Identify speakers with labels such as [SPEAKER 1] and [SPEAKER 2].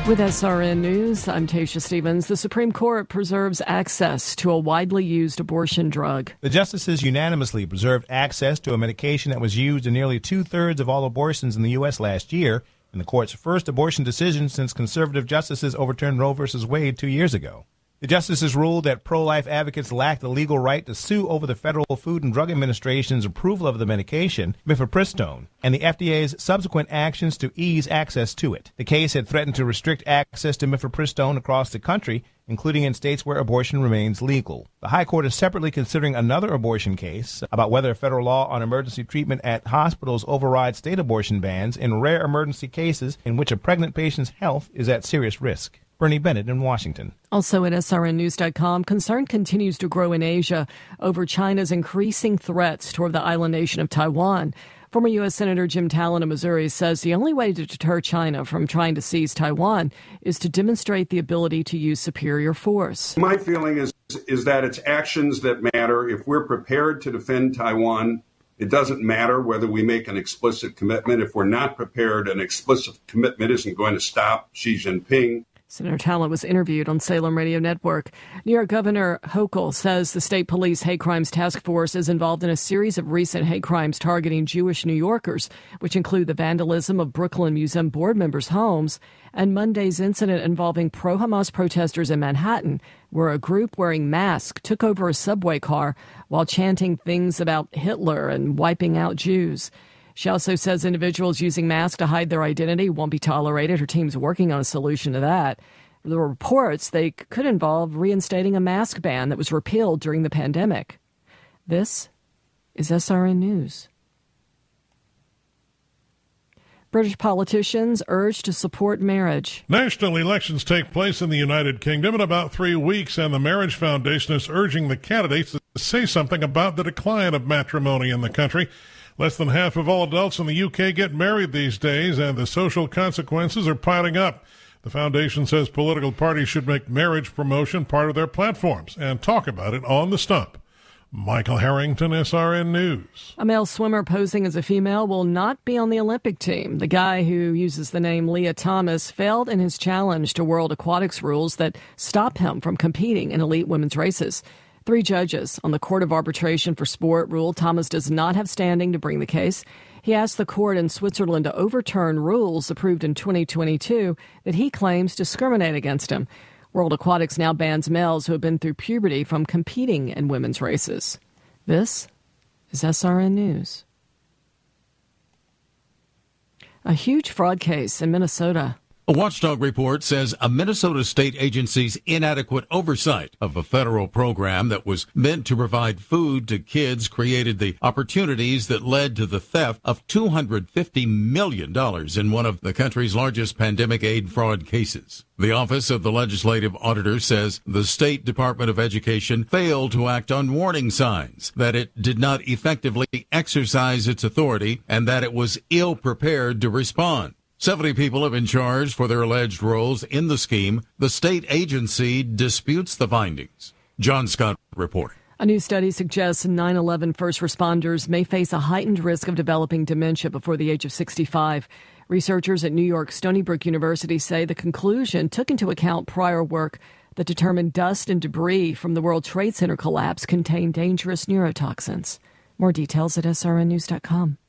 [SPEAKER 1] With SRN News, I'm Tasha Stevens. The Supreme Court preserves access to a widely used abortion drug.
[SPEAKER 2] The justices unanimously preserved access to a medication that was used in nearly two-thirds of all abortions in the U.S. last year, in the court's first abortion decision since conservative justices overturned Roe v. Wade 2 years ago. The justices ruled that pro-life advocates lacked the legal right to sue over the Federal Food and Drug Administration's approval of the medication, mifepristone, and the FDA's subsequent actions to ease access to it. The case had threatened to restrict access to mifepristone across the country, including in states where abortion remains legal. The High Court is separately considering another abortion case about whether federal law on emergency treatment at hospitals overrides state abortion bans in rare emergency cases in which a pregnant patient's health is at serious risk. Bernie Bennett in Washington.
[SPEAKER 1] Also at srnnews.com, concern continues to grow in Asia over China's increasing threats toward the island nation of Taiwan. Former U.S. Senator Jim Talon of Missouri says the only way to deter China from trying to seize Taiwan is to demonstrate the ability to use superior force.
[SPEAKER 3] My feeling is that it's actions that matter. If we're prepared to defend Taiwan, it doesn't matter whether we make an explicit commitment. If we're not prepared, an explicit commitment isn't going to stop Xi Jinping.
[SPEAKER 1] Senator Talon was interviewed on Salem Radio Network. New York Governor Hochul says the state police hate crimes task force is involved in a series of recent hate crimes targeting Jewish New Yorkers, which include the vandalism of Brooklyn Museum board members' homes and Monday's incident involving pro-Hamas protesters in Manhattan, where a group wearing masks took over a subway car while chanting things about Hitler and wiping out Jews. She also says individuals using masks to hide their identity won't be tolerated. Her team's working on a solution to that. There were reports they could involve reinstating a mask ban that was repealed during the pandemic. This is SRN News. British politicians urge to support marriage.
[SPEAKER 4] National elections take place in the United Kingdom in about 3 weeks, and the Marriage Foundation is urging the candidates to say something about the decline of matrimony in the country. Less than half of all adults in the UK get married these days, and the social consequences are piling up. The foundation says political parties should make marriage promotion part of their platforms and talk about it on the stump. Michael Harrington, SRN News.
[SPEAKER 1] A male swimmer posing as a female will not be on the Olympic team. The guy who uses the name Leah Thomas failed in his challenge to World Aquatics rules that stop him from competing in elite women's races. 3 judges on the Court of Arbitration for Sport ruled Thomas does not have standing to bring the case. He asked the court in Switzerland to overturn rules approved in 2022 that he claims discriminate against him. World Aquatics now bans males who have been through puberty from competing in women's races. This is SRN News. A huge fraud case in Minnesota.
[SPEAKER 5] A watchdog report says a Minnesota state agency's inadequate oversight of a federal program that was meant to provide food to kids created the opportunities that led to the theft of $250 million in one of the country's largest pandemic aid fraud cases. The Office of the Legislative Auditor says the State Department of Education failed to act on warning signs, that it did not effectively exercise its authority, and that it was ill-prepared to respond. 70 people have been charged for their alleged roles in the scheme. The state agency disputes the findings. John Scott reporting.
[SPEAKER 1] A new study suggests 9/11 first responders may face a heightened risk of developing dementia before the age of 65. Researchers at New York Stony Brook University say the conclusion took into account prior work that determined dust and debris from the World Trade Center collapse contained dangerous neurotoxins. More details at srnnews.com.